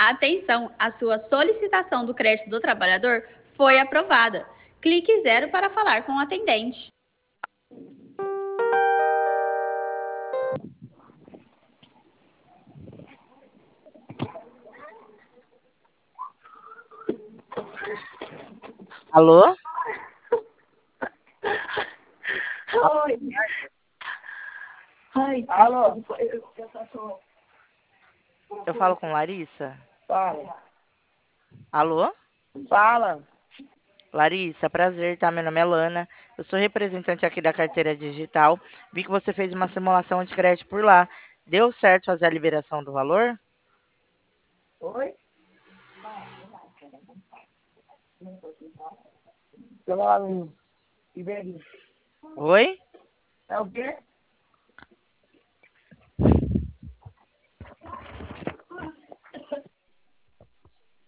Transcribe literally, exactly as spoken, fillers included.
Atenção, a sua solicitação do crédito do trabalhador foi aprovada. Clique zero para falar com o atendente. Alô? Oi. Oi. Alô? Eu falo com Larissa? Fala. Alô? Fala. Larissa, prazer, tá? Meu nome é Lana. Eu sou representante aqui da carteira digital. Vi que você fez uma simulação de crédito por lá. Deu certo fazer a liberação do valor? Oi? Pelo e vem. Oi? É o quê?